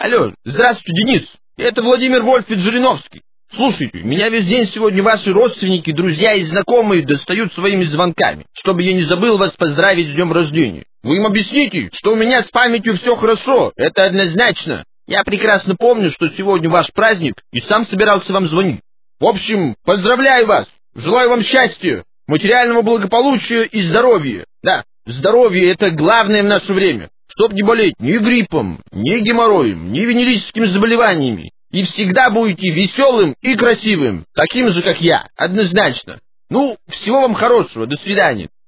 Алло, здравствуйте, Денис. Это Владимир Вольфович Жириновский. Слушайте, меня весь день сегодня ваши родственники, друзья и знакомые достают своими звонками, чтобы я не забыл вас поздравить с днем рождения. Вы им объясните, что у меня с памятью все хорошо, это однозначно. Я прекрасно помню, что сегодня ваш праздник, и сам собирался вам звонить. В общем, поздравляю вас, желаю вам счастья, материального благополучия и здоровья. Да, здоровье — это главное в наше время, чтоб не болеть ни гриппом, ни геморроем, ни венерическими заболеваниями. И всегда будете веселым и красивым, таким же, как я, однозначно. Ну, всего вам хорошего, до свидания.